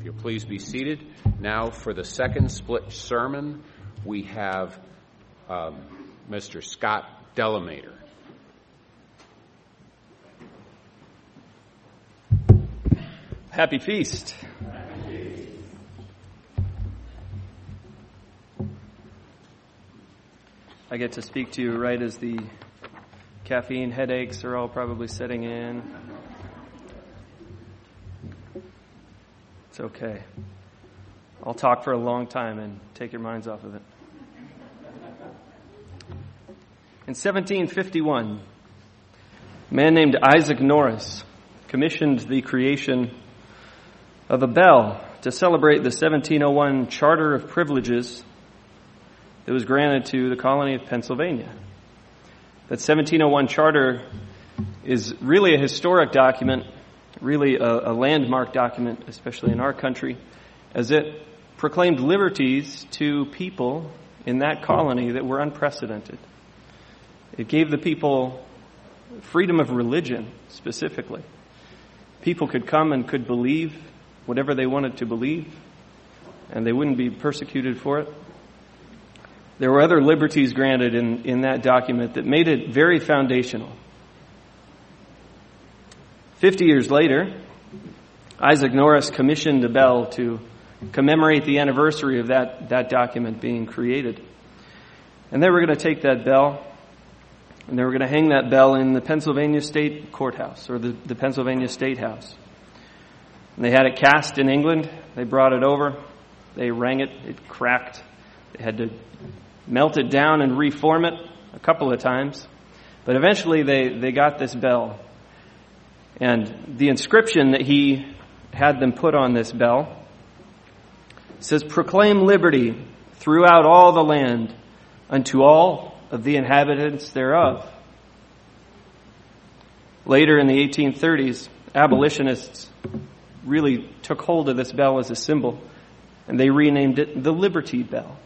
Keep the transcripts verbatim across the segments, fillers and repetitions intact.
you'll please be seated. Now for the second split sermon, we have um, Mister Scott Delamater. Happy feast. I get to speak to you right as the caffeine headaches are all probably setting in. It's okay. I'll talk for a long time and take your minds off of it. In seventeen fifty-one, a man named Isaac Norris commissioned the creation of a bell to celebrate the seventeen oh one Charter of Privileges that was granted to the colony of Pennsylvania. That seventeen oh one charter is really a historic document, really a, a landmark document, especially in our country, as it proclaimed liberties to people in that colony that were unprecedented. It gave the people freedom of religion, specifically. People could come and could believe whatever they wanted to believe, and they wouldn't be persecuted for it. There were other liberties granted in, in that document that made it very foundational. Fifty years later, Isaac Norris commissioned a bell to commemorate the anniversary of that, that document being created. And they were going to take that bell, and they were going to hang that bell in the Pennsylvania State Courthouse, or the, the Pennsylvania State House. And they had it cast in England. They brought it over. They rang it. It cracked. They had to melt it down and reform it a couple of times. But eventually they, they got this bell. And the inscription that he had them put on this bell says, "Proclaim liberty throughout all the land unto all of the inhabitants thereof." Later in the eighteen thirties, abolitionists really took hold of this bell as a symbol, and they renamed it the Liberty Bell.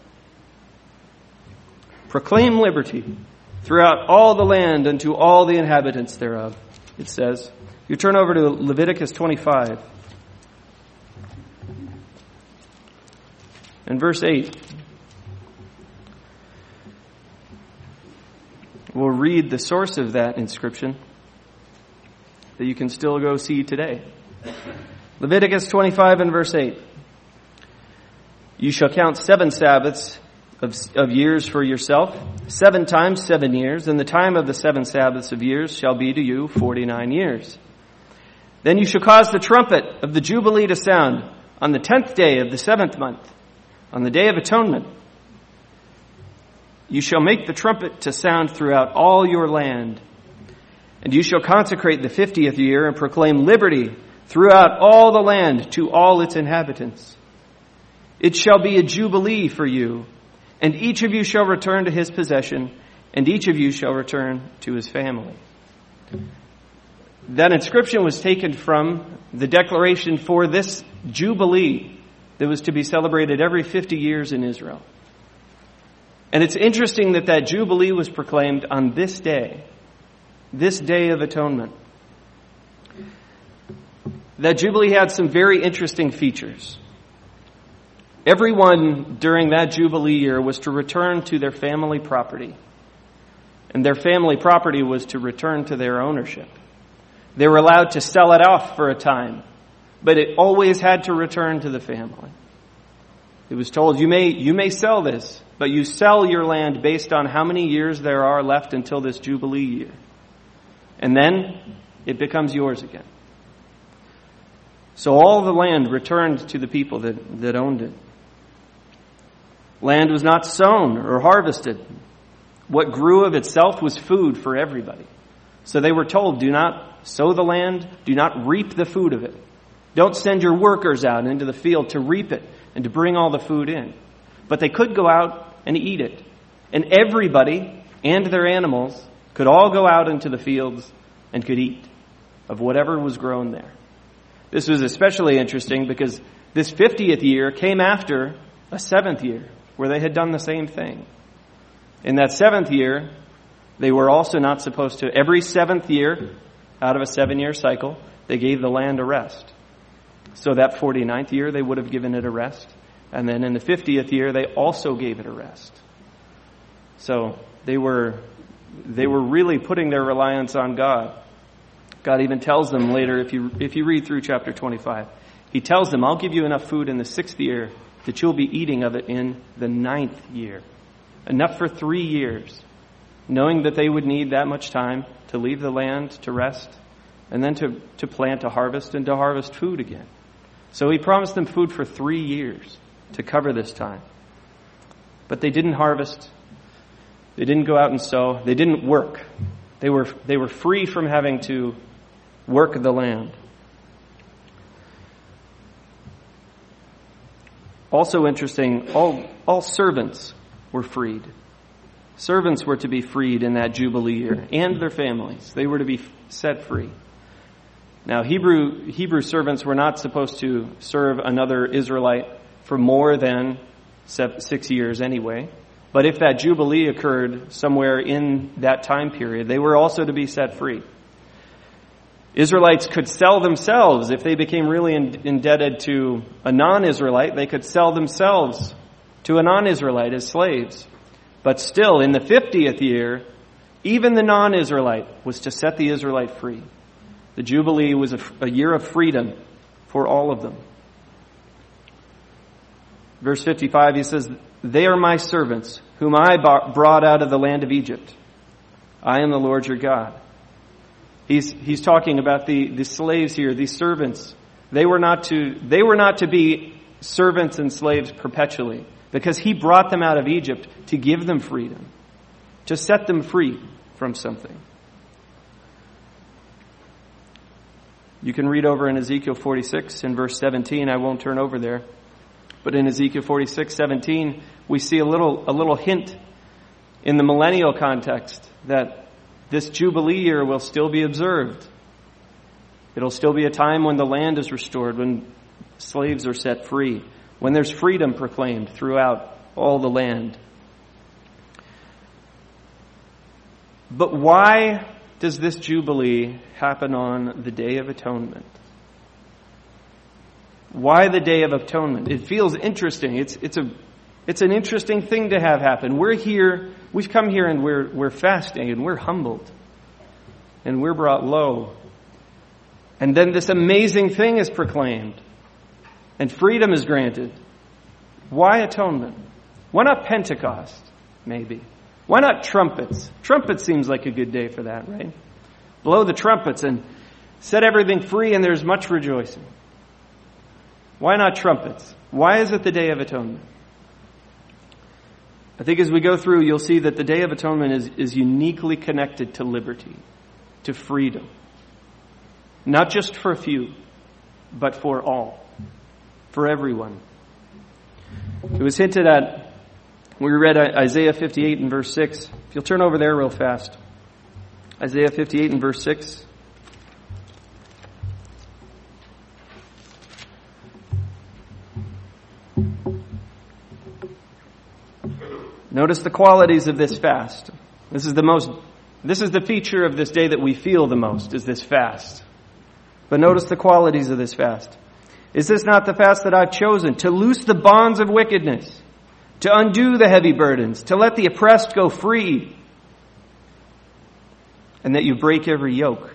Proclaim liberty throughout all the land unto all the inhabitants thereof, it says. You turn over to Leviticus twenty-five. And verse eight. We'll read the source of that inscription that you can still go see today. Leviticus twenty-five and verse eight. You shall count seven Sabbaths of, of years for yourself, seven times seven years, and the time of the seven Sabbaths of years shall be to you forty-nine years. Then you shall cause the trumpet of the Jubilee to sound on the tenth day of the seventh month, on the day of atonement. You shall make the trumpet to sound throughout all your land, and you shall consecrate the fiftieth year and proclaim liberty throughout all the land to all its inhabitants. It shall be a jubilee for you, and each of you shall return to his possession, and each of you shall return to his family. That inscription was taken from the declaration for this jubilee that was to be celebrated every fifty years in Israel. And it's interesting that that jubilee was proclaimed on this day, this day of atonement. That jubilee had some very interesting features. Everyone during that jubilee year was to return to their family property. And their family property was to return to their ownership. They were allowed to sell it off for a time, but it always had to return to the family. It was told, you may, you may sell this, but you sell your land based on how many years there are left until this jubilee year. And then it becomes yours again. So all the land returned to the people that, that owned it. Land was not sown or harvested. What grew of itself was food for everybody. So they were told, do not sow the land, do not reap the food of it. Don't send your workers out into the field to reap it and to bring all the food in. But they could go out and eat it. And everybody and their animals could all go out into the fields and could eat of whatever was grown there. This was especially interesting because this fiftieth year came after a seventh year where they had done the same thing. In that seventh year, they were also not supposed to, every seventh year out of a seven-year cycle, they gave the land a rest. So that forty-ninth year, they would have given it a rest. And then in the fiftieth year, they also gave it a rest. So they were, they were really putting their reliance on God. God even tells them later, if you, if you read through chapter twenty-five, he tells them, I'll give you enough food in the sixth year that you'll be eating of it in the ninth year. Enough for three years, knowing that they would need that much time to leave the land, to rest, and then to, to plant, to harvest, and to harvest food again. So he promised them food for three years to cover this time. But they didn't harvest. They didn't go out and sow. They didn't work. They were, they were free from having to work the land. Also interesting, all, all servants were freed. Servants were to be freed in that Jubilee year, and their families. They were to be set free. Now, Hebrew, Hebrew servants were not supposed to serve another Israelite for more than six years anyway. But if that Jubilee occurred somewhere in that time period, they were also to be set free. Israelites could sell themselves. If they became really in, indebted to a non-Israelite, they could sell themselves to a non-Israelite as slaves. But still, in the fiftieth year, even the non-Israelite was to set the Israelite free. The Jubilee was a, a year of freedom for all of them. Verse fifty-five, he says, they are my servants, whom I brought out of the land of Egypt. I am the Lord your God. He's, he's talking about the, the slaves here, these servants. They were not to, they were not to be servants and slaves perpetually, because he brought them out of Egypt to give them freedom, to set them free from something. You can read over in Ezekiel forty-six in verse seventeen. I won't turn over there. But in Ezekiel forty-six seventeen, we see a little, a little hint in the millennial context that this Jubilee year will still be observed. It'll still be a time when the land is restored, when slaves are set free, when there's freedom proclaimed throughout all the land. But why does this Jubilee happen on the Day of Atonement? Why the Day of Atonement? It feels interesting. It's it's a it's an interesting thing to have happen. We're here, we've come here and we're we're fasting and we're humbled. And we're brought low. And then this amazing thing is proclaimed. And freedom is granted. Why atonement? Why not Pentecost, maybe? Why not trumpets? Trumpets seems like a good day for that, right? Blow the trumpets and set everything free and there's much rejoicing. Why not trumpets? Why is it the Day of Atonement? I think as we go through, you'll see that the Day of Atonement is, is uniquely connected to liberty, to freedom. Not just for a few, but for all. For everyone. It was hinted at, we read Isaiah fifty-eight and verse six. If you'll turn over there real fast. Isaiah fifty-eight and verse six. Notice the qualities of this fast. This is the most, this is the feature of this day that we feel the most, is this fast. But notice the qualities of this fast. Is this not the fast that I've chosen? To loose the bonds of wickedness, to undo the heavy burdens, to let the oppressed go free, and that you break every yoke.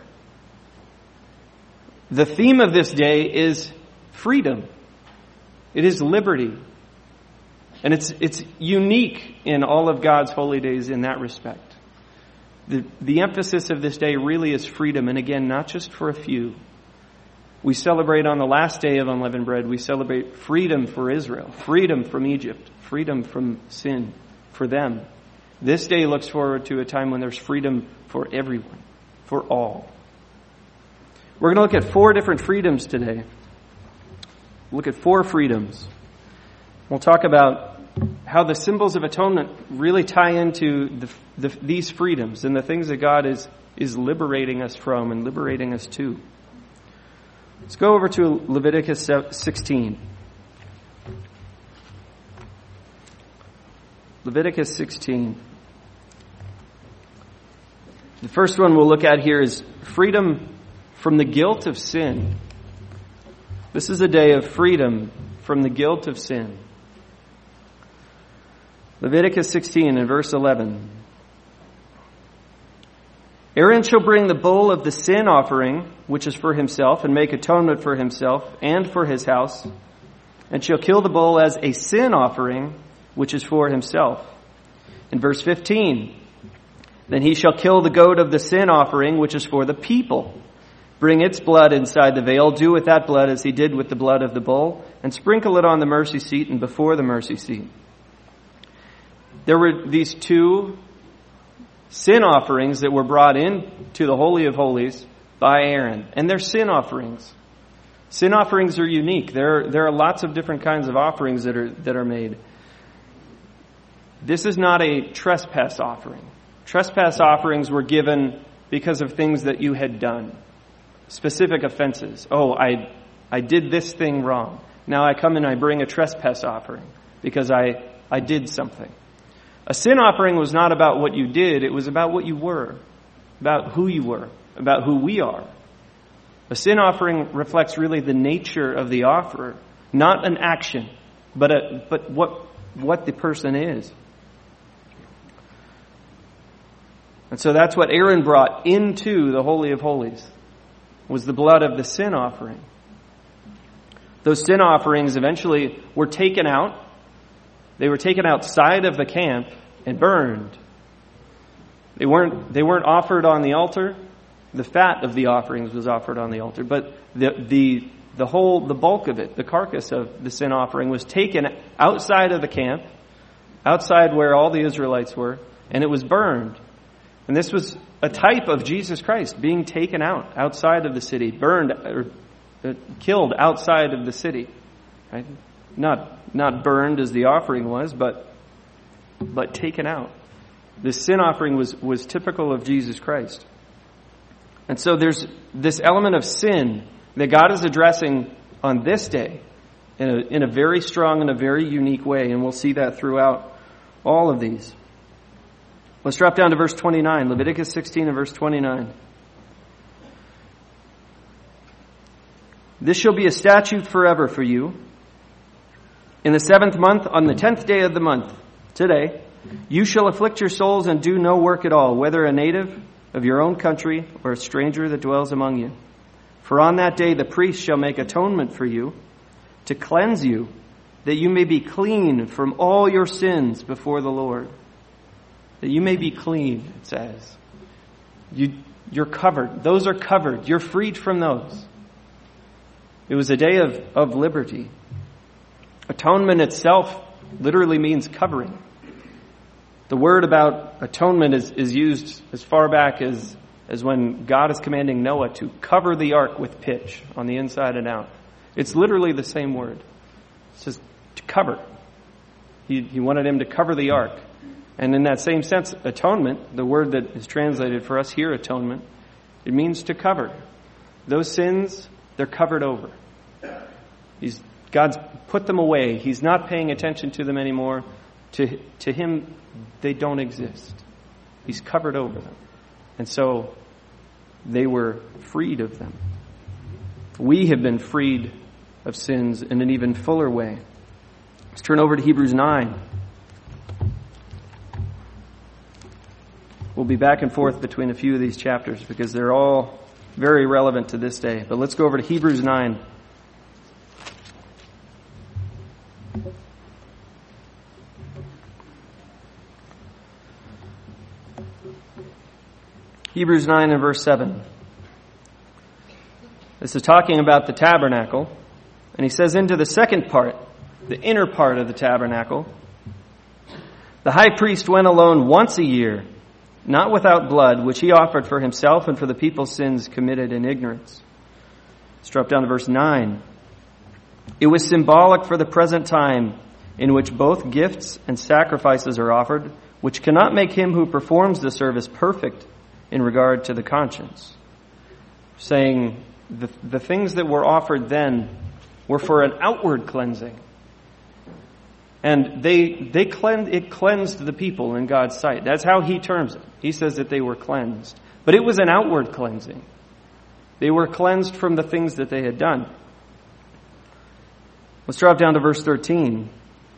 The theme of this day is freedom. It is liberty. And it's it's unique in all of God's holy days in that respect. The, the emphasis of this day really is freedom, and again, not just for a few. We celebrate on the last day of unleavened bread, we celebrate freedom for Israel, freedom from Egypt, freedom from sin for them. This day looks forward to a time when there's freedom for everyone, for all. We're going to look at four different freedoms today. We'll look at four freedoms. We'll talk about how the symbols of atonement really tie into the, the, these freedoms and the things that God is, is liberating us from and liberating us to. Let's go over to Leviticus sixteen. Leviticus sixteen. The first one we'll look at here is freedom from the guilt of sin. This is a day of freedom from the guilt of sin. Leviticus sixteen and verse eleven. Aaron shall bring the bull of the sin offering, which is for himself, and make atonement for himself and for his house, and shall kill the bull as a sin offering, which is for himself. In verse fifteen, then he shall kill the goat of the sin offering, which is for the people. Bring its blood inside the veil, do with that blood as he did with the blood of the bull, and sprinkle it on the mercy seat and before the mercy seat. There were these two sin offerings that were brought in to the Holy of Holies by Aaron. And they're sin offerings. Sin offerings are unique. There, there are lots of different kinds of offerings that are, that are made. This is not a trespass offering. Trespass offerings were given because of things that you had done. Specific offenses. Oh, I, I did this thing wrong. Now I come and I bring a trespass offering because I, I did something. A sin offering was not about what you did, it was about what you were, about who you were, about who we are. A sin offering reflects really the nature of the offerer, not an action, but a, but what what the person is. And so that's what Aaron brought into the Holy of Holies, was the blood of the sin offering. Those sin offerings eventually were taken out. They were taken outside of the camp and burned. They weren't, they weren't offered on the altar. The fat of the offerings was offered on the altar, but the, the, the whole, the bulk of it, the carcass of the sin offering was taken outside of the camp, outside where all the Israelites were, and it was burned. And this was a type of Jesus Christ being taken out, outside of the city, burned, or uh, killed outside of the city, right? Not not burned as the offering was, but but taken out. The sin offering was, was typical of Jesus Christ. And so there's this element of sin that God is addressing on this day in a, in a very strong and a very unique way, and we'll see that throughout all of these. Let's drop down to verse twenty-nine, Leviticus sixteen and verse twenty-nine. This shall be a statute forever for you. In the seventh month, on the tenth day of the month, today, you shall afflict your souls and do no work at all, whether a native of your own country or a stranger that dwells among you. For on that day the priest shall make atonement for you, to cleanse you, that you may be clean from all your sins before the Lord. That you may be clean, it says. You, you're covered. Those are covered. You're freed from those. It was a day of, of liberty. Atonement itself literally means covering. The word about atonement is, is used as far back as, as when God is commanding Noah to cover the ark with pitch on the inside and out. It's literally the same word. It says to cover. He, he wanted him to cover the ark. And in that same sense, atonement, the word that is translated for us here, atonement, it means to cover. Those sins, they're covered over. He's, God's put them away. He's not paying attention to them anymore. To, to him, they don't exist. He's covered over them. And so they were freed of them. We have been freed of sins in an even fuller way. Let's turn over to Hebrews nine. We'll be back and forth between a few of these chapters because they're all very relevant to this day. But let's go over to Hebrews nine. Hebrews nine and verse seven. This is talking about the tabernacle. And he says, into the second part, the inner part of the tabernacle, the high priest went alone once a year, not without blood, which he offered for himself and for the people's sins committed in ignorance. Let's drop down to verse nine. It was symbolic for the present time, in which both gifts and sacrifices are offered, which cannot make him who performs the service perfect in regard to the conscience. Saying the, the things that were offered then were for an outward cleansing. And they they cleansed, it cleansed the people in God's sight. That's how he terms it. He says that they were cleansed. But it was an outward cleansing. They were cleansed from the things that they had done. Let's drop down to verse thirteen.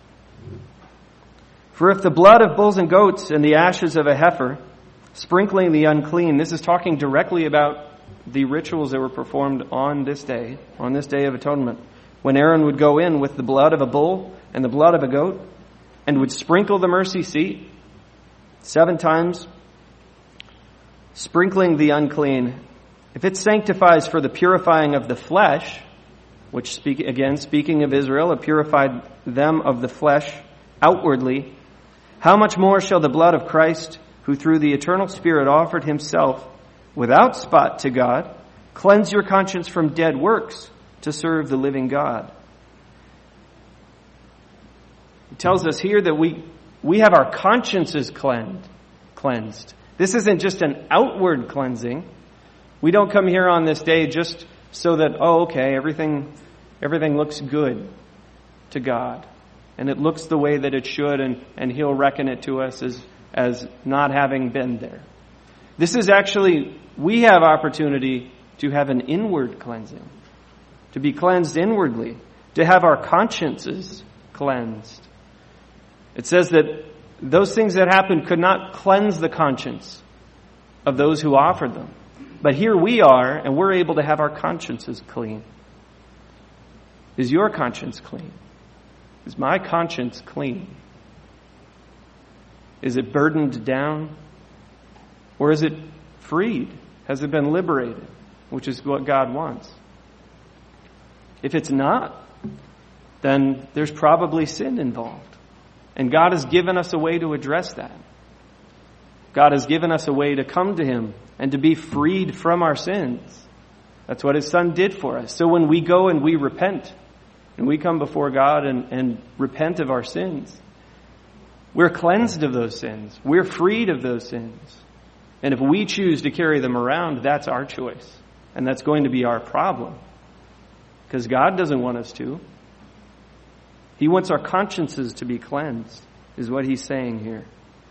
For if the blood of bulls and goats and the ashes of a heifer, sprinkling the unclean, this is talking directly about the rituals that were performed on this day, on this day of atonement, when Aaron would go in with the blood of a bull and the blood of a goat and would sprinkle the mercy seat seven times, sprinkling the unclean. If it sanctifies for the purifying of the flesh, which speak, again, speaking of Israel, it purified them of the flesh outwardly, how much more shall the blood of Christ, who through the eternal Spirit offered himself without spot to God, cleanse your conscience from dead works to serve the living God? It tells us here that we, we have our consciences cleansed. cleansed. This isn't just an outward cleansing. We don't come here on this day just so that, oh, okay, everything, everything looks good to God. And it looks the way that it should, and, and he'll reckon it to us as, as not having been there. This is actually, we have opportunity to have an inward cleansing, to be cleansed inwardly, to have our consciences cleansed. It says that those things that happened could not cleanse the conscience of those who offered them. But here we are, and we're able to have our consciences clean. Is your conscience clean? Is my conscience clean? Is it burdened down? Or is it freed? Has it been liberated? Which is what God wants. If it's not, then there's probably sin involved. And God has given us a way to address that. God has given us a way to come to him and to be freed from our sins. That's what his Son did for us. So when we go and we repent, and we come before God and, and repent of our sins, we're cleansed of those sins. We're freed of those sins. And if we choose to carry them around, that's our choice. And that's going to be our problem. Because God doesn't want us to. He wants our consciences to be cleansed, is what he's saying here.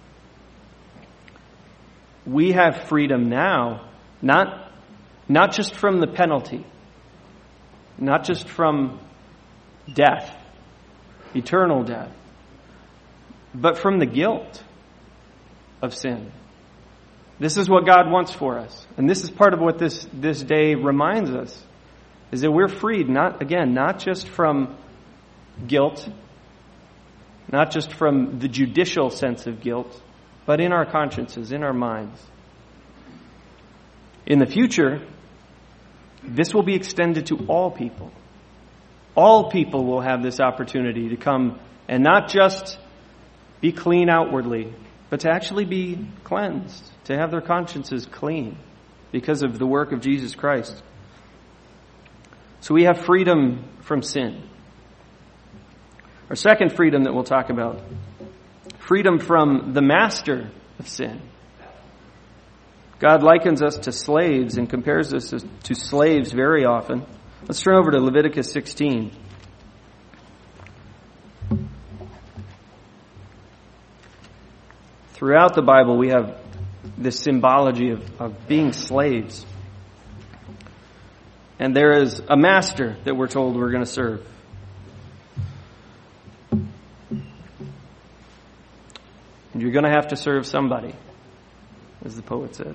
We have freedom now, not, not just from the penalty, not just from death, eternal death, but from the guilt of sin. This is what God wants for us. And this is part of what this, this day reminds us, is that we're freed, not, again, not just from guilt, not just from the judicial sense of guilt, but in our consciences, in our minds. In the future, this will be extended to all people. All people will have this opportunity to come and not just be clean outwardly, but to actually be cleansed, to have their consciences clean because of the work of Jesus Christ. So we have freedom from sin. Our second freedom that we'll talk about, freedom from the master of sin. God likens us to slaves and compares us to slaves very often. Let's turn over to Leviticus sixteen. Throughout the Bible, we have this symbology of, of being slaves. And there is a master that we're told we're going to serve. And you're going to have to serve somebody, as the poet said.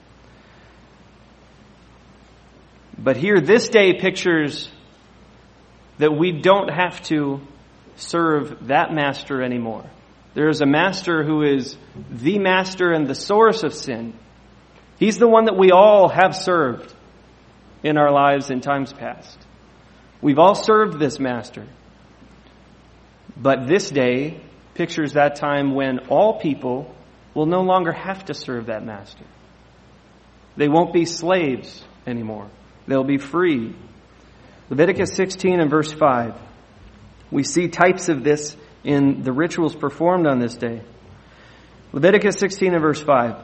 But here, this day pictures that we don't have to serve that master anymore. There is a master who is the master and the source of sin. He's the one that we all have served in our lives in times past. We've all served this master. But this day pictures that time when all people will no longer have to serve that master. They won't be slaves anymore. They'll be free. Leviticus sixteen and verse five. We see types of this in the rituals performed on this day. Leviticus sixteen and verse five.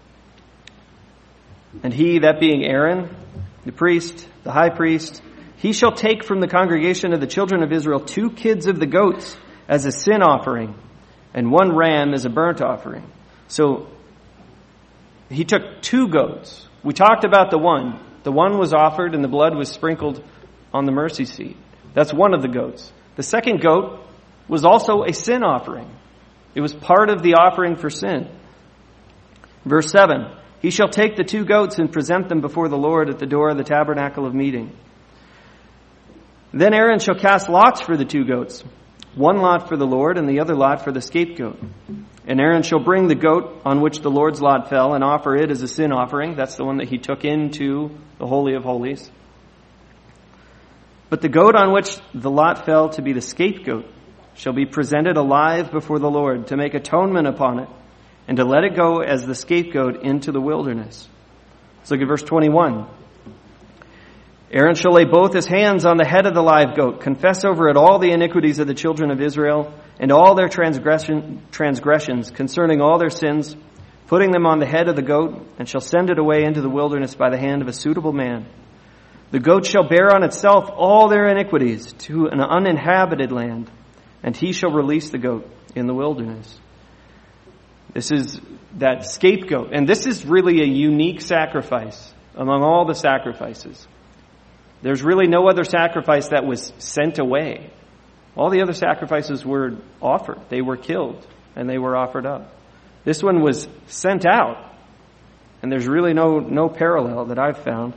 And he, that being Aaron, the priest, the high priest, he shall take from the congregation of the children of Israel two kids of the goats as a sin offering, and one ram as a burnt offering. So he took two goats. We talked about the one. The one was offered and the blood was sprinkled on the mercy seat. That's one of the goats. The second goat was also a sin offering. It was part of the offering for sin. Verse seven, he shall take the two goats and present them before the Lord at the door of the tabernacle of meeting. Then Aaron shall cast lots for the two goats, one lot for the Lord and the other lot for the scapegoat. And Aaron shall bring the goat on which the Lord's lot fell and offer it as a sin offering. That's the one that he took into the Holy of Holies. But the goat on which the lot fell to be the scapegoat shall be presented alive before the Lord to make atonement upon it and to let it go as the scapegoat into the wilderness. Let's look at verse twenty-one. Aaron shall lay both his hands on the head of the live goat, confess over it all the iniquities of the children of Israel and all their transgression, transgressions concerning all their sins, putting them on the head of the goat, and shall send it away into the wilderness by the hand of a suitable man. The goat shall bear on itself all their iniquities to an uninhabited land, and he shall release the goat in the wilderness. This is that scapegoat, and this is really a unique sacrifice among all the sacrifices. There's really no other sacrifice that was sent away. All the other sacrifices were offered. They were killed, and they were offered up. This one was sent out, and there's really no, no parallel that I've found.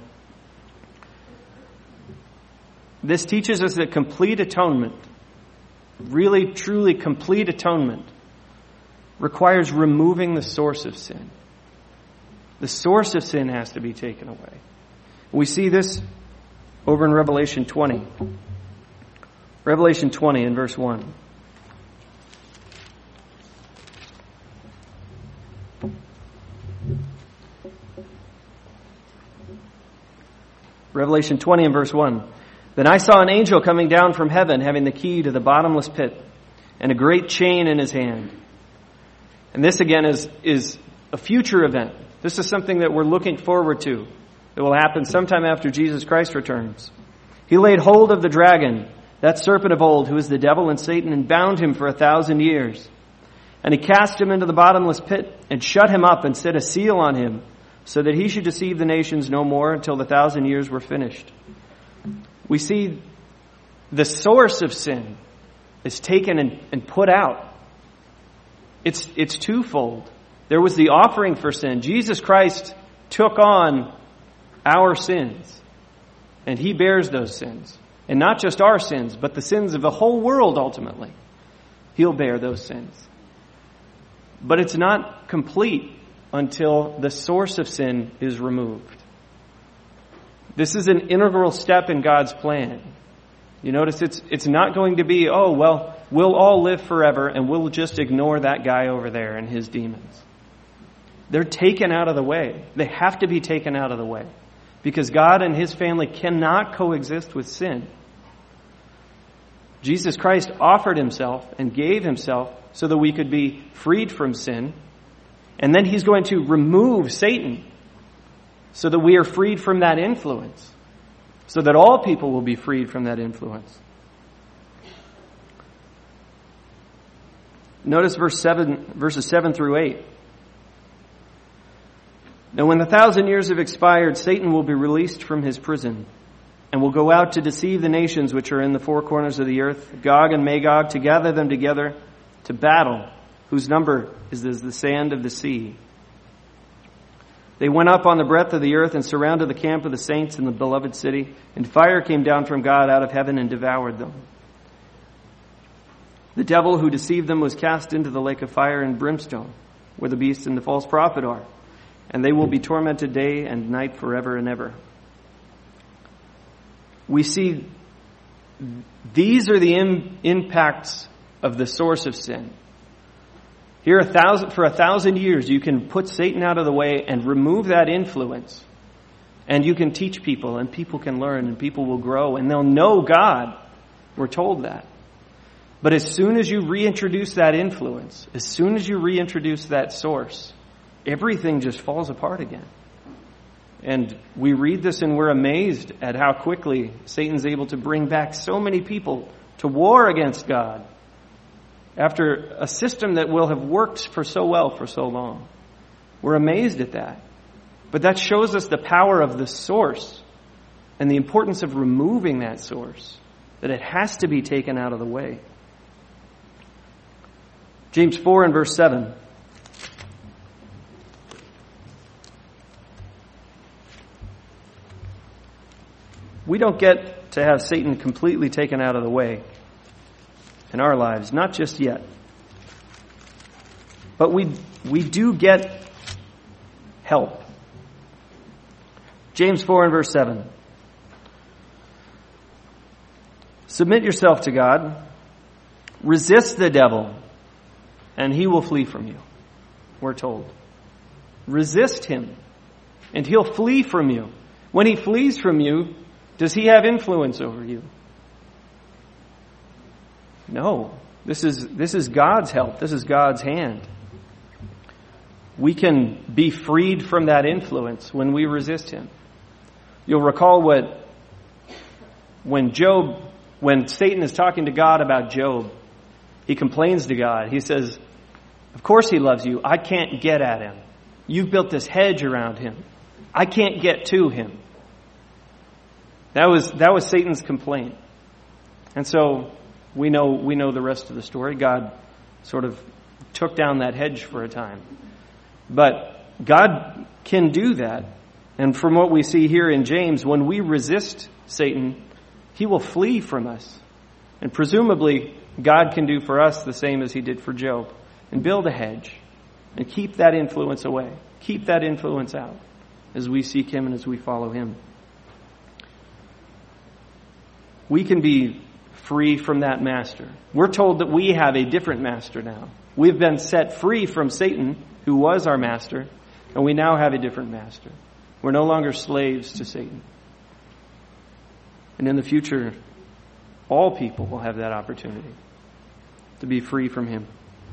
This teaches us that complete atonement, really, truly complete atonement, requires removing the source of sin. The source of sin has to be taken away. We see this over in Revelation twenty. Revelation twenty in verse one. Revelation twenty and verse one. Then I saw an angel coming down from heaven, having the key to the bottomless pit, and a great chain in his hand. And this again is, is a future event. This is something that we're looking forward to. It will happen sometime after Jesus Christ returns. He laid hold of the dragon, that serpent of old, who is the devil and Satan, and bound him for a thousand years. And he cast him into the bottomless pit and shut him up and set a seal on him, so that he should deceive the nations no more until the thousand years were finished. We see the source of sin is taken and, and put out. It's, it's twofold. There was the offering for sin. Jesus Christ took on our sins, and he bears those sins. And not just our sins, but the sins of the whole world ultimately. He'll bear those sins. But it's not complete until the source of sin is removed. This is an integral step in God's plan. You notice it's it's not going to be, oh, well, we'll all live forever and we'll just ignore that guy over there and his demons. They're taken out of the way. They have to be taken out of the way. Because God and his family cannot coexist with sin. Jesus Christ offered himself and gave himself so that we could be freed from sin. And then he's going to remove Satan so that we are freed from that influence. So that all people will be freed from that influence. Notice verse seven, verses seven through eight. Now when the thousand years have expired, Satan will be released from his prison and will go out to deceive the nations which are in the four corners of the earth, Gog and Magog, to gather them together to battle, whose number is as the sand of the sea. They went up on the breadth of the earth and surrounded the camp of the saints in the beloved city, and fire came down from God out of heaven and devoured them. The devil who deceived them was cast into the lake of fire and brimstone, where the beast and the false prophet are, and they will be tormented day and night forever and ever. We see these are the im- impacts of the source of sin. Here, a thousand, for a thousand years, you can put Satan out of the way and remove that influence. And you can teach people, and people can learn, and people will grow, and they'll know God. We're told that. But as soon as you reintroduce that influence, as soon as you reintroduce that source, everything just falls apart again. And we read this and we're amazed at how quickly Satan's able to bring back so many people to war against God after a system that will have worked for so well for so long. We're amazed at that. But that shows us the power of the source and the importance of removing that source that it has to be taken out of the way. James four and verse seven. We don't get to have Satan completely taken out of the way in our lives, not just yet. But we we do get help. James four and verse seven. Submit yourself to God. Resist the devil, and he will flee from you. We're told. Resist him, and he'll flee from you. When he flees from you, does he have influence over you? No. This is, this is God's help. This is God's hand. We can be freed from that influence when we resist him. You'll recall what, when Job, when Satan is talking to God about Job, he complains to God. He says, of course he loves you. I can't get at him. You've built this hedge around him. I can't get to him. That was, that was Satan's complaint. And so we know, we know the rest of the story. God sort of took down that hedge for a time. But God can do that. And from what we see here in James, when we resist Satan, he will flee from us. And presumably, God can do for us the same as he did for Job. And build a hedge. And keep that influence away. Keep that influence out as we seek him and as we follow him. We can be free from that master. We're told that we have a different master now. We've been set free from Satan, who was our master, and we now have a different master. We're no longer slaves to Satan. And in the future, all people will have that opportunity to be free from him.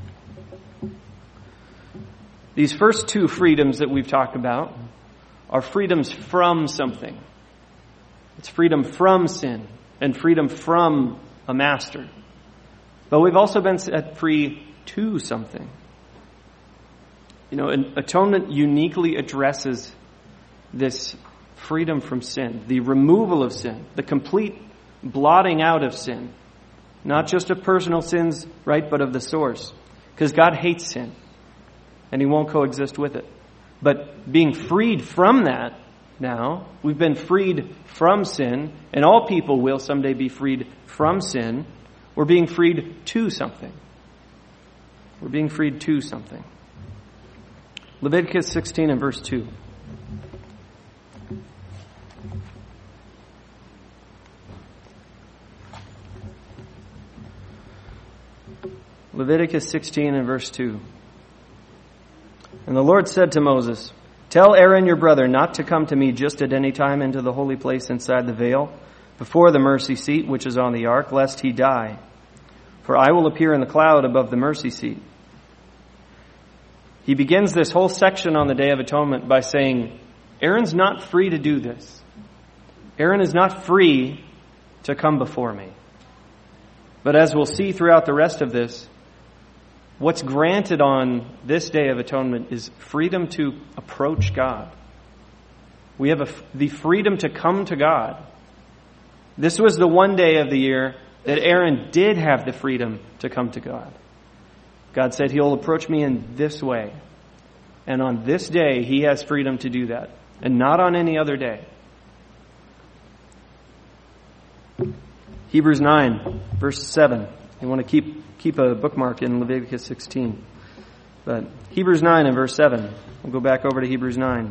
These first two freedoms that we've talked about are freedoms from something. It's freedom from sin and freedom from a master. But we've also been set free to something. You know, atonement uniquely addresses this freedom from sin, the removal of sin, the complete blotting out of sin. Not just of personal sins, right, but of the source. Because God hates sin, and he won't coexist with it. But being freed from that now, we've been freed from sin, and all people will someday be freed from sin. We're being freed to something. We're being freed to something. Leviticus sixteen and verse two. Leviticus sixteen and verse two. And the Lord said to Moses, tell Aaron your brother not to come to me just at any time into the holy place inside the veil, before the mercy seat which is on the ark, lest he die. For I will appear in the cloud above the mercy seat. He begins this whole section on the Day of Atonement by saying, Aaron's not free to do this. Aaron is not free to come before me. But as we'll see throughout the rest of this, what's granted on this Day of Atonement is freedom to approach God. We have a, the freedom to come to God. This was the one day of the year that Aaron did have the freedom to come to God. God said, he'll approach me in this way. And on this day, he has freedom to do that. And not on any other day. Hebrews nine, verse seven. You want to keep keep a bookmark in Leviticus sixteen. But Hebrews nine and verse seven. We'll go back over to Hebrews nine.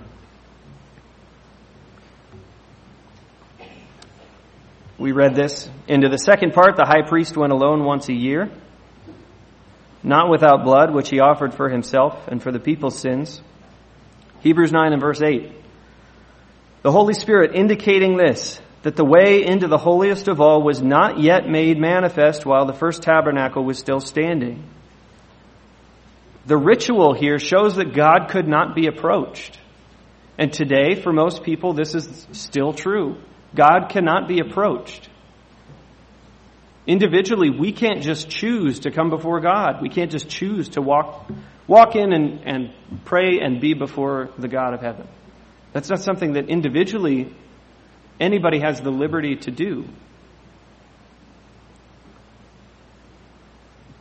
We read this. Into the second part, the high priest went alone once a year, not without blood, which he offered for himself and for the people's sins. Hebrews nine and verse eight. The Holy Spirit indicating this, that the way into the holiest of all was not yet made manifest while the first tabernacle was still standing. The ritual here shows that God could not be approached. And today, for most people, this is still true. God cannot be approached. Individually, we can't just choose to come before God. We can't just choose to walk walk in and, and pray and be before the God of heaven. That's not something that individually anybody has the liberty to do.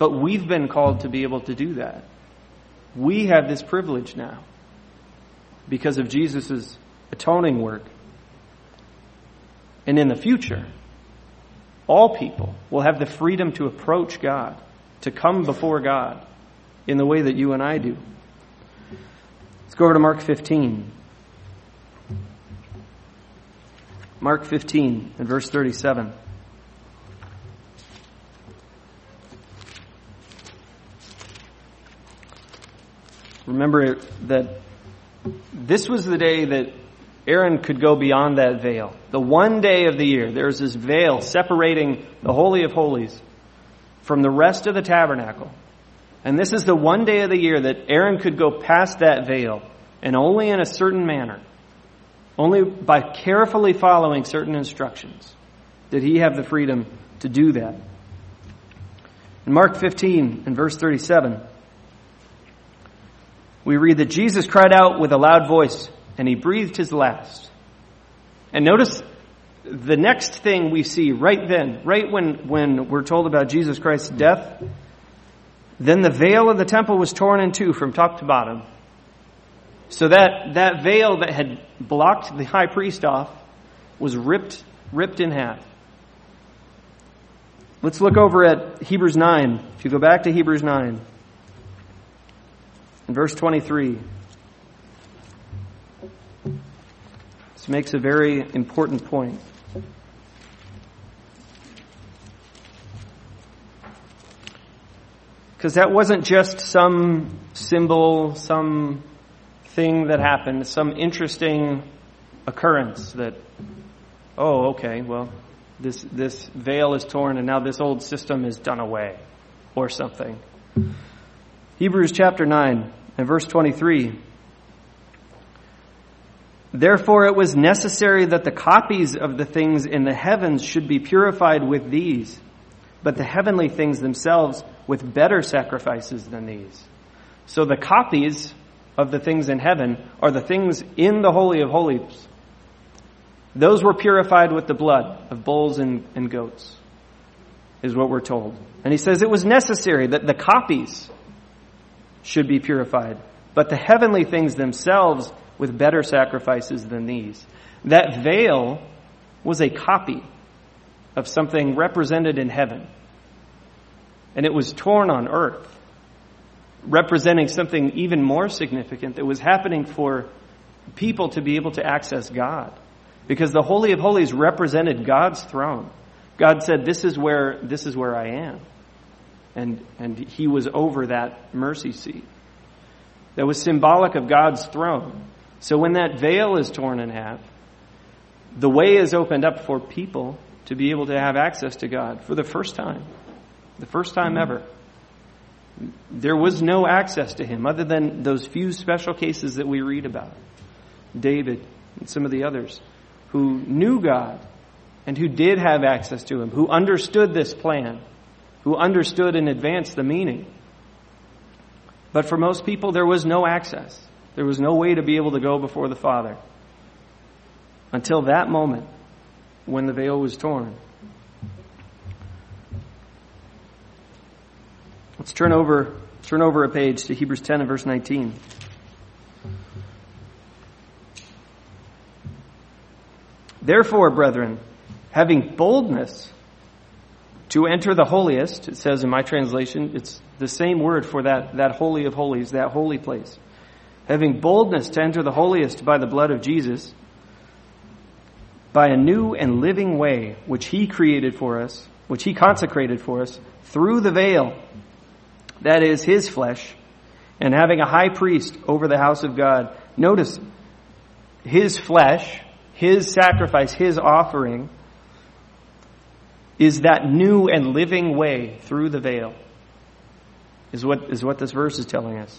But we've been called to be able to do that. We have this privilege now because of Jesus' atoning work. And in the future, all people will have the freedom to approach God, to come before God in the way that you and I do. Let's go over to Mark fifteen. Mark fifteen and verse thirty-seven. Remember that this was the day that Aaron could go beyond that veil. The one day of the year, there's this veil separating the Holy of Holies from the rest of the tabernacle. And this is the one day of the year that Aaron could go past that veil, and only in a certain manner. Only by carefully following certain instructions did he have the freedom to do that. In Mark fifteen and verse thirty-seven, we read that Jesus cried out with a loud voice, and he breathed his last. And notice the next thing we see right then, right when, when we're told about Jesus Christ's death, then the veil of the temple was torn in two from top to bottom. So that, that veil that had blocked the high priest off was ripped, ripped in half. Let's look over at Hebrews nine. If you go back to Hebrews nine, in verse twenty-three, this makes a very important point. Because that wasn't just some symbol, some thing that happened, some interesting occurrence that, oh, okay, well, this this veil is torn and now this old system is done away, or something. Hebrews chapter nine and verse twenty-three. Therefore it was necessary that the copies of the things in the heavens should be purified with these, but the heavenly things themselves with better sacrifices than these. So the copies of the things in heaven are the things in the Holy of Holies. Those were purified with the blood of bulls and, and goats, is what we're told. And he says it was necessary that the copies should be purified, but the heavenly things themselves with better sacrifices than these. That veil was a copy of something represented in heaven. And it was torn on earth, representing something even more significant that was happening for people to be able to access God. Because the Holy of Holies represented God's throne. God said, this is where, this is where I am. And, and he was over that mercy seat. That was symbolic of God's throne. So when that veil is torn in half, the way is opened up for people to be able to have access to God for the first time. The first time ever. There was no access to him other than those few special cases that we read about. David and some of the others who knew God and who did have access to him, who understood this plan, who understood in advance the meaning. But for most people, there was no access. There was no way to be able to go before the Father until that moment when the veil was torn. Let's turn over, turn over a page to Hebrews ten and verse nineteen. Therefore, brethren, having boldness to enter the holiest, it says in my translation, it's the same word for that, that holy of holies, that holy place. Having boldness to enter the holiest by the blood of Jesus, by a new and living way which he created for us, which he consecrated for us, through the veil, that is his flesh, and having a high priest over the house of God. Notice, his flesh, his sacrifice, his offering, is that new and living way through the veil, is what, is what this verse is telling us.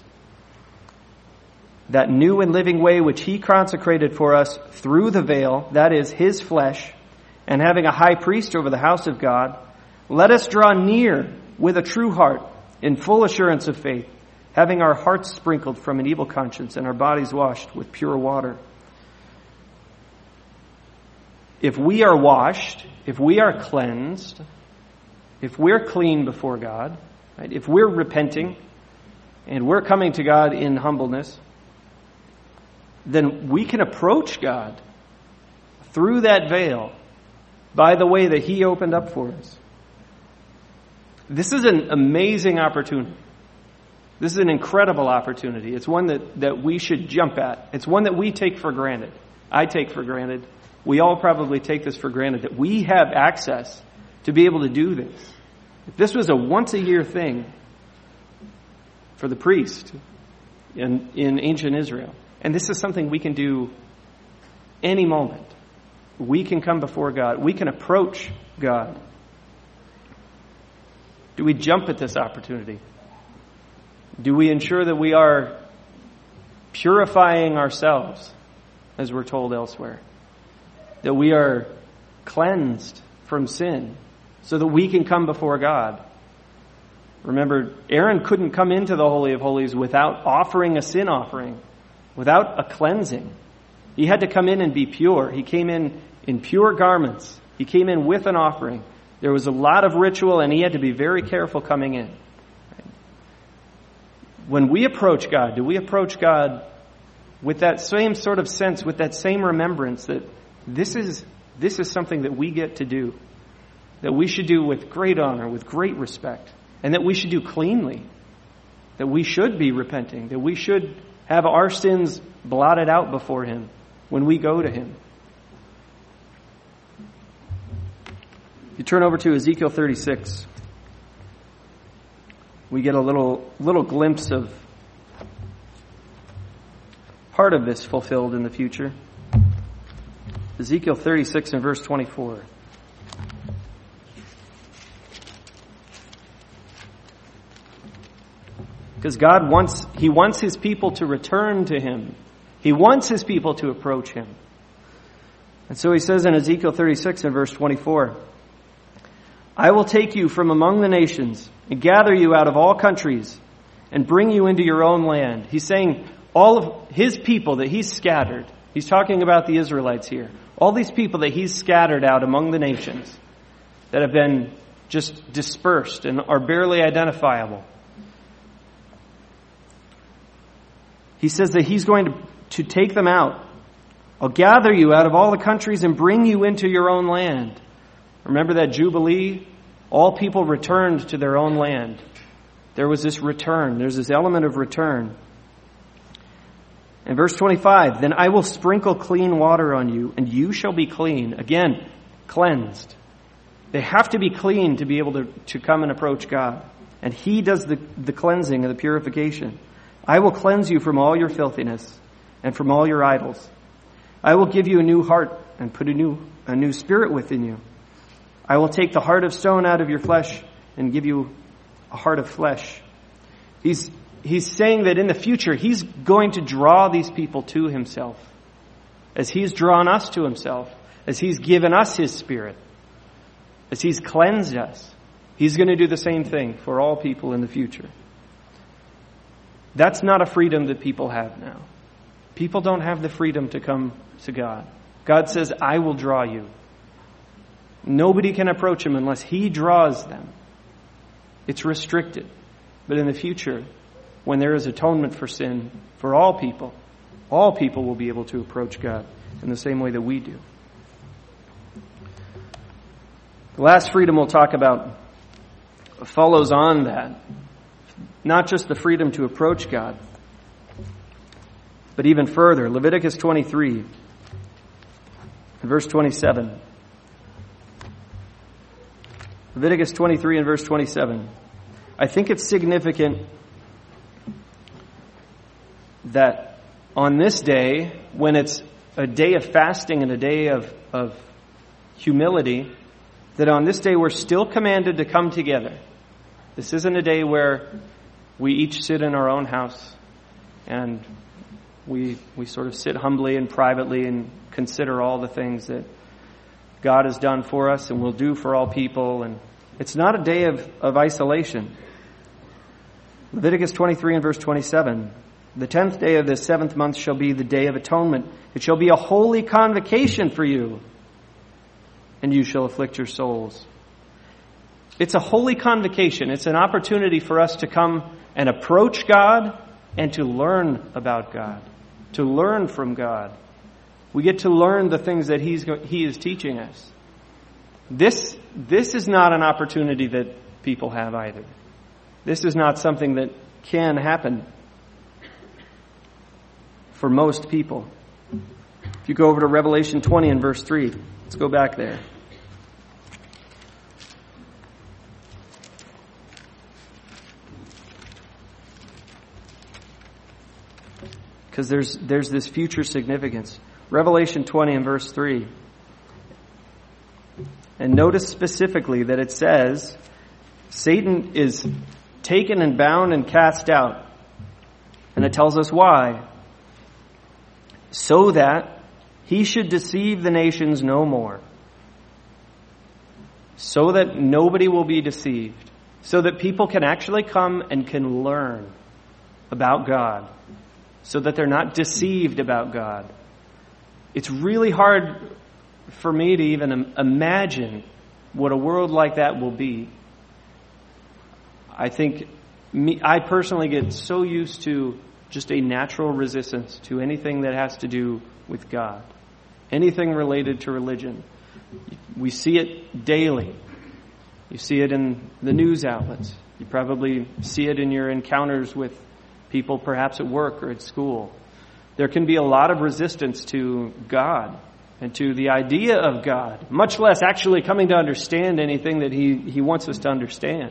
That new and living way which he consecrated for us through the veil, that is his flesh, and having a high priest over the house of God, let us draw near with a true heart in full assurance of faith, having our hearts sprinkled from an evil conscience and our bodies washed with pure water. If we are washed, if we are cleansed, if we're clean before God, Right? If we're repenting and we're coming to God in humbleness, then we can approach God through that veil by the way that He opened up for us. This is an amazing opportunity. This is an incredible opportunity. It's one that, that we should jump at. It's one that we take for granted. I take for granted. We all probably take this for granted, that we have access to be able to do this. If this was a once-a-year thing for the priest in, in ancient Israel, and this is something we can do any moment. We can come before God. We can approach God. Do we jump at this opportunity? Do we ensure that we are purifying ourselves, as we're told elsewhere? That we are cleansed from sin so that we can come before God? Remember, Aaron couldn't come into the Holy of Holies without offering a sin offering, without a cleansing. He had to come in and be pure. He came in in pure garments. He came in with an offering. There was a lot of ritual, and he had to be very careful coming in. When we approach God, do we approach God with that same sort of sense, with that same remembrance that this is this is something that we get to do, that we should do with great honor, with great respect, and that we should do cleanly, that we should be repenting, that we should have our sins blotted out before Him when we go to Him? You turn over to Ezekiel thirty-six. We get a little little glimpse of part of this fulfilled in the future. Ezekiel thirty-six and verse twenty-four. Because God wants, He wants His people to return to Him. He wants His people to approach Him. And so He says in Ezekiel thirty-six and verse twenty-four, I will take you from among the nations and gather you out of all countries and bring you into your own land. He's saying all of His people that He's scattered. He's talking about the Israelites here. All these people that He's scattered out among the nations that have been just dispersed and are barely identifiable. He says that He's going to, to take them out. I'll gather you out of all the countries and bring you into your own land. Remember that Jubilee? All people returned to their own land. There was this return. There's this element of return. In verse twenty-five, then I will sprinkle clean water on you, and you shall be clean. Again, cleansed. They have to be clean to be able to, to come and approach God. And He does the, the cleansing and the purification. I will cleanse you from all your filthiness and from all your idols. I will give you a new heart and put a new, a new spirit within you. I will take the heart of stone out of your flesh and give you a heart of flesh. He's, he's saying that in the future, He's going to draw these people to Himself. As He's drawn us to Himself, as He's given us His Spirit, as He's cleansed us, He's going to do the same thing for all people in the future. That's not a freedom that people have now. People don't have the freedom to come to God. God says, I will draw you. Nobody can approach Him unless He draws them. It's restricted. But in the future, when there is atonement for sin for all people, all people will be able to approach God in the same way that we do. The last freedom we'll talk about follows on that. Not just the freedom to approach God, but even further. Leviticus twenty-three, verse twenty-seven. Leviticus twenty-three and verse twenty-seven. I think it's significant that on this day, when it's a day of fasting and a day of, of humility, that on this day we're still commanded to come together. This isn't a day where we each sit in our own house and we we sort of sit humbly and privately and consider all the things that God has done for us and will do for all people. And it's not a day of, of isolation. Leviticus twenty-three and verse twenty-seven. The tenth day of the seventh month shall be the day of atonement. It shall be a holy convocation for you, and you shall afflict your souls. It's a holy convocation. It's an opportunity for us to come and approach God and to learn about God, to learn from God. We get to learn the things that He's He is teaching us. This, this is not an opportunity that people have either. This is not something that can happen for most people. If you go over to Revelation twenty and verse three, let's go back there. Because there's there's this future significance. Revelation twenty and verse three. And notice specifically that it says, Satan is taken and bound and cast out. And it tells us why. So that he should deceive the nations no more. So that nobody will be deceived. So that people can actually come and can learn about God. So that they're not deceived about God. It's really hard for me to even imagine what a world like that will be. I think me, I personally get so used to just a natural resistance to anything that has to do with God. Anything related to religion. We see it daily. You see it in the news outlets. You probably see it in your encounters with people perhaps at work or at school. There can be a lot of resistance to God and to the idea of God, much less actually coming to understand anything that He, he wants us to understand.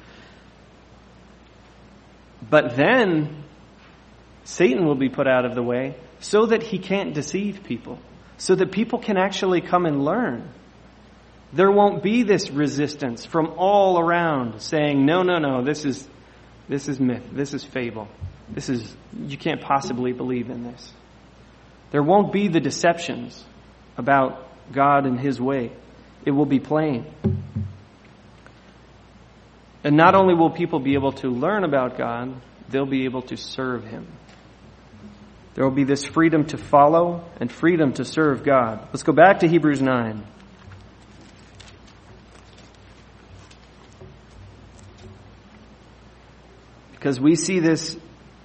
But then Satan will be put out of the way so that he can't deceive people, so that people can actually come and learn. There won't be this resistance from all around saying, no, no, no, this is this is myth, this is fable. This is, you can't possibly believe in this. There won't be the deceptions about God and His way. It will be plain. And not only will people be able to learn about God, they'll be able to serve Him. There will be this freedom to follow and freedom to serve God. Let's go back to Hebrews nine. Because we see this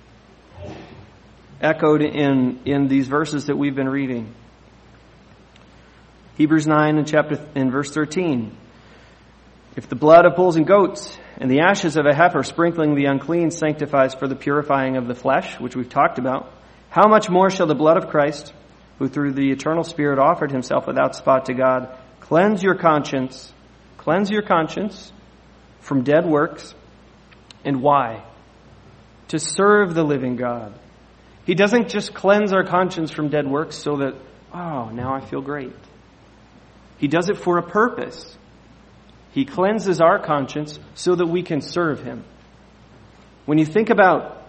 echoed in, in these verses that we've been reading. Hebrews nine and chapter in verse thirteen. If the blood of bulls and goats and the ashes of a heifer sprinkling the unclean sanctifies for the purifying of the flesh, which we've talked about, how much more shall the blood of Christ, who through the eternal Spirit offered Himself without spot to God, cleanse your conscience, cleanse your conscience from dead works. And why? To serve the living God. He doesn't just cleanse our conscience from dead works so that, oh, now I feel great. He does it for a purpose. He cleanses our conscience so that we can serve Him. When you think about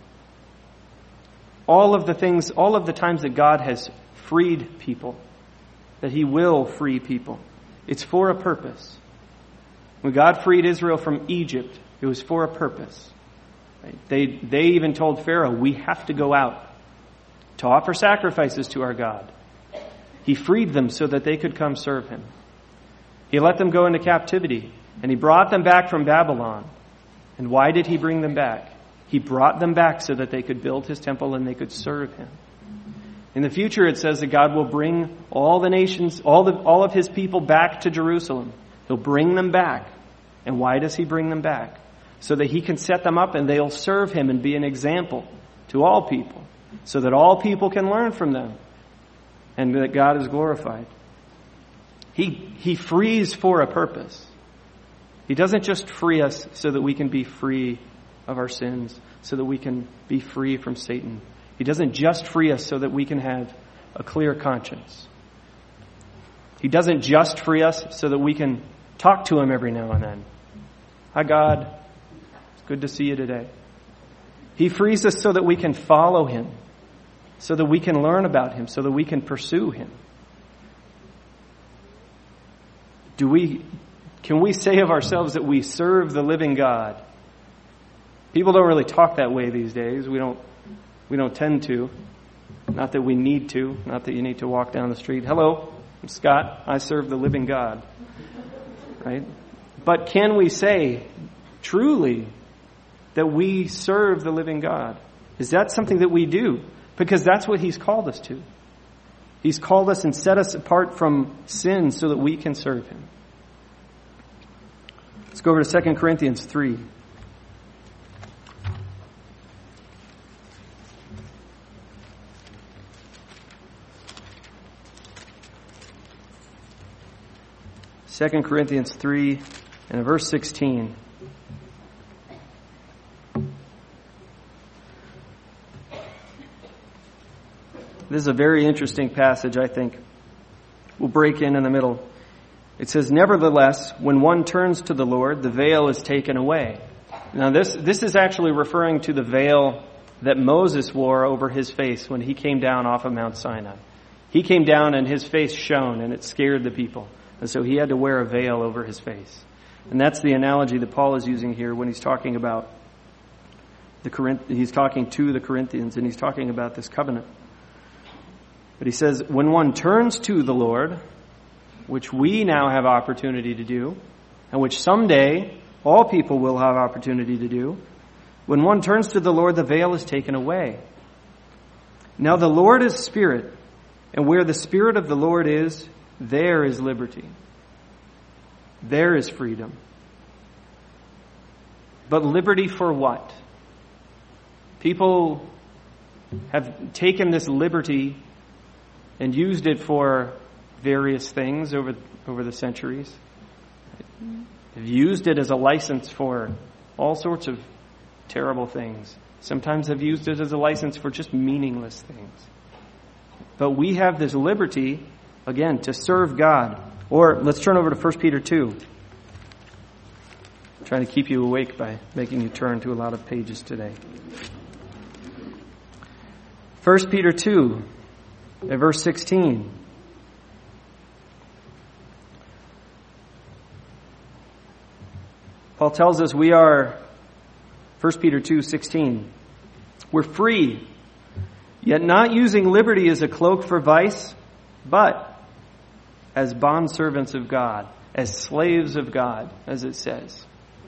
all of the things, all of the times that God has freed people, that He will free people, it's for a purpose. When God freed Israel from Egypt, it was for a purpose. They, they even told Pharaoh, we have to go out to offer sacrifices to our God. He freed them so that they could come serve Him. He let them go into captivity, and He brought them back from Babylon. And why did He bring them back? He brought them back so that they could build His temple and they could serve Him. In the future, it says that God will bring all the nations, all the, all of His people back to Jerusalem. He'll bring them back. And why does He bring them back? So that He can set them up and they'll serve Him and be an example to all people. So that all people can learn from them. And that God is glorified. He, he frees for a purpose. He doesn't just free us so that we can be free of our sins. So that we can be free from Satan. He doesn't just free us so that we can have a clear conscience. He doesn't just free us so that we can talk to Him every now and then. Hi, God. Good to see you today. He frees us so that we can follow Him, so that we can learn about Him, so that we can pursue Him. Do we, can we say of ourselves that we serve the living God? People don't really talk that way these days. We don't, we don't tend to. Not that we need to. Not that you need to walk down the street. Hello, I'm Scott. I serve the living God. Right? But can we say truly that we serve the living God? Is that something that we do? Because that's what He's called us to. He's called us and set us apart from sin so that we can serve Him. Let's go over to Second Corinthians three. Second Corinthians three and verse sixteen. This is a very interesting passage, I think. We'll break in in the middle. It says, "Nevertheless, when one turns to the Lord, the veil is taken away." Now this, this is actually referring to the veil that Moses wore over his face when he came down off of Mount Sinai. He came down and his face shone and it scared the people. And so he had to wear a veil over his face. And that's the analogy that Paul is using here when he's talking about the Corinth, he's talking to the Corinthians and he's talking about this covenant. But he says, when one turns to the Lord, which we now have opportunity to do, and which someday all people will have opportunity to do, when one turns to the Lord, the veil is taken away. Now the Lord is Spirit, and where the Spirit of the Lord is, there is liberty. There is freedom. But liberty for what? People have taken this liberty and used it for various things over over the centuries. They've used it as a license for all sorts of terrible things. Sometimes they've used it as a license for just meaningless things. But we have this liberty, again, to serve God. Or let's turn over to First Peter two. I'm trying to keep you awake by making you turn to a lot of pages today. First Peter two. At verse sixteen. Paul tells us we are, First Peter two sixteen, we're free, yet not using liberty as a cloak for vice, but as bondservants of God, as slaves of God, as it says.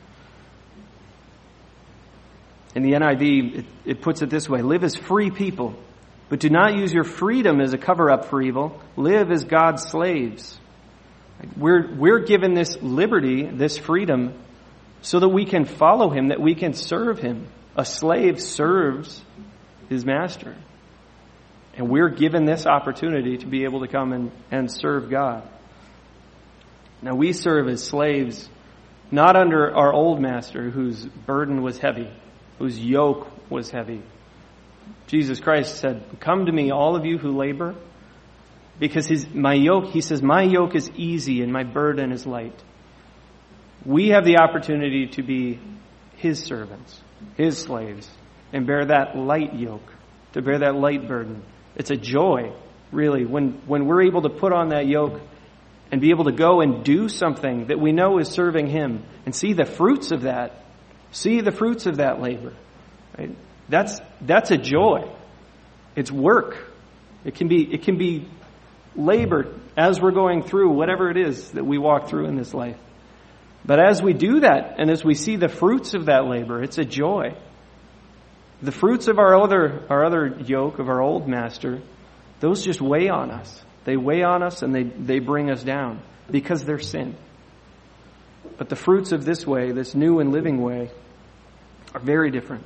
In the N I V, it, it puts it this way, live as free people. But do not use your freedom as a cover-up for evil. Live as God's slaves. We're, we're given this liberty, this freedom, so that we can follow Him, that we can serve Him. A slave serves his master. And we're given this opportunity to be able to come and, and serve God. Now we serve as slaves, not under our old master, whose burden was heavy, whose yoke was heavy. Jesus Christ said, "Come to me, all of you who labor, because his, my yoke," he says, "my yoke is easy and my burden is light." We have the opportunity to be His servants, His slaves, and bear that light yoke, to bear that light burden. It's a joy, really, when, when we're able to put on that yoke and be able to go and do something that we know is serving Him and see the fruits of that, see the fruits of that labor, right? That's that's a joy. It's work. It can be it can be labor as we're going through whatever it is that we walk through in this life. But as we do that, and as we see the fruits of that labor, it's a joy. The fruits of our other our other yoke of our old master, those just weigh on us. They weigh on us and they, they bring us down because they're sin. But the fruits of this way, this new and living way, are very different.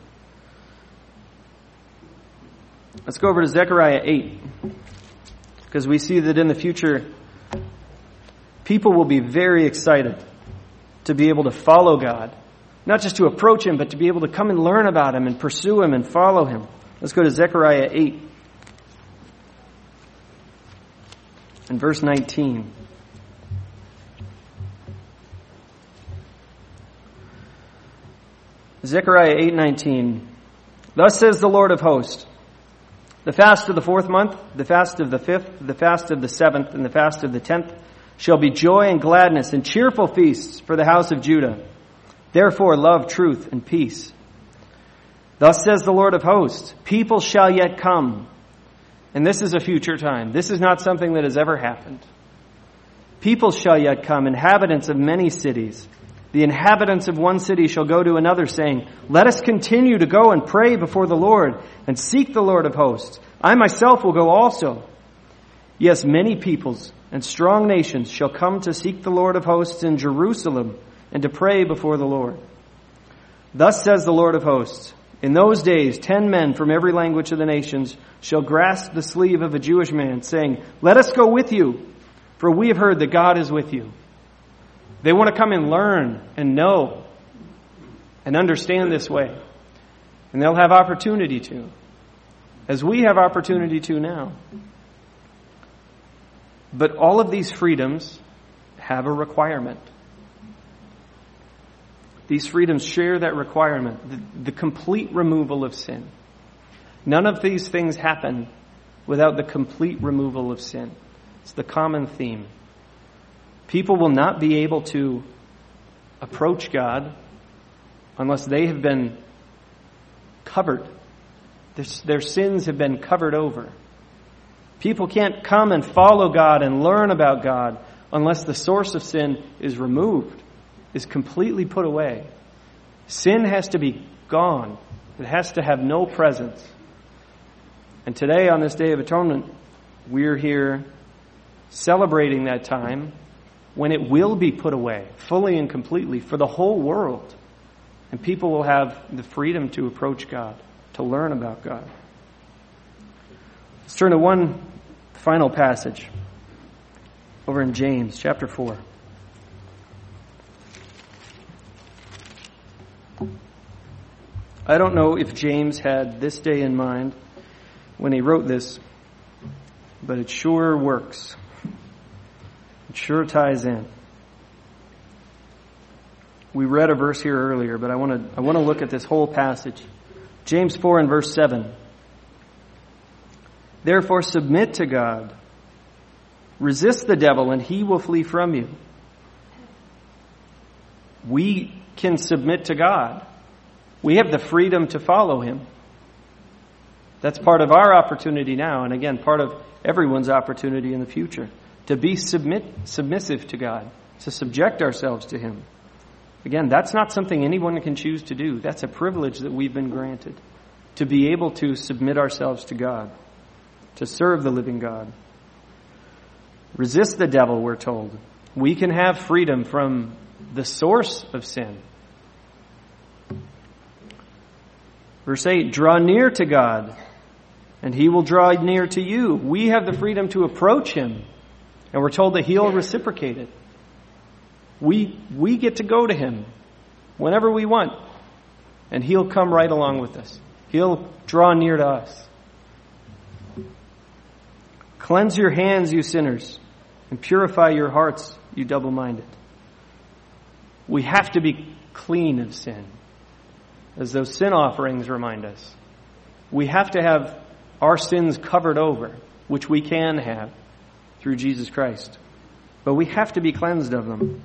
Let's go over to Zechariah eight, because we see that in the future, people will be very excited to be able to follow God. Not just to approach Him, but to be able to come and learn about Him and pursue Him and follow Him. Let's go to Zechariah eight and verse nineteen. Zechariah eight nineteen. Thus says the Lord of hosts, the fast of the fourth month, the fast of the fifth, the fast of the seventh, and the fast of the tenth shall be joy and gladness and cheerful feasts for the house of Judah. Therefore love truth and peace. Thus says the Lord of hosts, people shall yet come. And this is a future time. This is not something that has ever happened. People shall yet come, inhabitants of many cities, The inhabitants of one city shall go to another, saying, let us continue to go and pray before the Lord and seek the Lord of hosts. I myself will go also. Yes, many peoples and strong nations shall come to seek the Lord of hosts in Jerusalem and to pray before the Lord. Thus says the Lord of hosts, in those days ten men from every language of the nations shall grasp the sleeve of a Jewish man, saying, let us go with you, for we have heard that God is with you. They want to come and learn and know and understand this way. And they'll have opportunity to, as we have opportunity to now. But all of these freedoms have a requirement. These freedoms share that requirement, the, the complete removal of sin. None of these things happen without the complete removal of sin. It's the common theme. People will not be able to approach God unless they have been covered. Their, their sins have been covered over. People can't come and follow God and learn about God unless the source of sin is removed, is completely put away. Sin has to be gone. It has to have no presence. And today, on this Day of Atonement, we're here celebrating that time when it will be put away fully and completely for the whole world. And people will have the freedom to approach God, to learn about God. Let's turn to one final passage over in James chapter four. I don't know if James had this day in mind when he wrote this, but it sure works. It sure ties in. We read a verse here earlier, but I want to I want to look at this whole passage. James four and verse seven. Therefore submit to God. Resist the devil and he will flee from you. We can submit to God. We have the freedom to follow him. That's part of our opportunity now, and again, part of everyone's opportunity in the future. To be submit, submissive to God, to subject ourselves to him. Again, that's not something anyone can choose to do. That's a privilege that we've been granted. To be able to submit ourselves to God, to serve the living God. Resist the devil, we're told. We can have freedom from the source of sin. Verse eight, draw near to God, and he will draw near to you. We have the freedom to approach him. And we're told that he'll reciprocate it. We, we get to go to him whenever we want. And he'll come right along with us. He'll draw near to us. Cleanse your hands, you sinners, and purify your hearts, you double-minded. We have to be clean of sin, as those sin offerings remind us. We have to have our sins covered over, which we can have through Jesus Christ. But we have to be cleansed of them.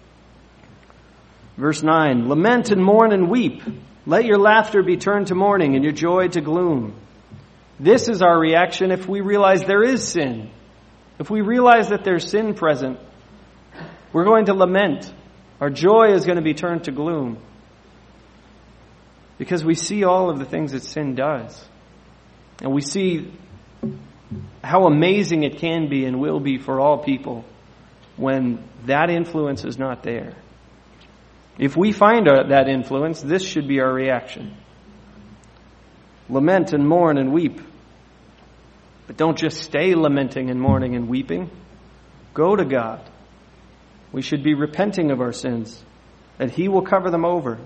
Verse nine, lament and mourn and weep. Let your laughter be turned to mourning and your joy to gloom. This is our reaction if we realize there is sin. If we realize that there's sin present, we're going to lament. Our joy is going to be turned to gloom. Because we see all of the things that sin does. And we see how amazing it can be and will be for all people when that influence is not there. If we find that influence, this should be our reaction. Lament and mourn and weep. But don't just stay lamenting and mourning and weeping. Go to God. We should be repenting of our sins, and he will cover them over.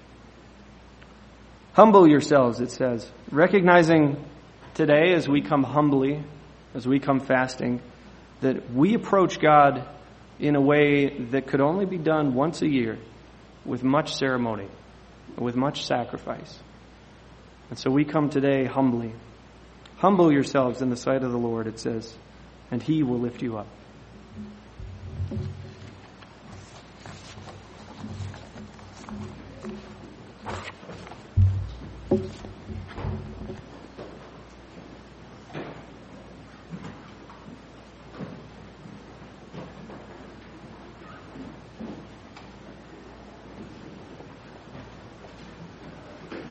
Humble yourselves, it says, recognizing today as we come humbly, as we come fasting, that we approach God in a way that could only be done once a year with much ceremony, with much sacrifice. And so we come today humbly. Humble yourselves in the sight of the Lord, it says, and he will lift you up.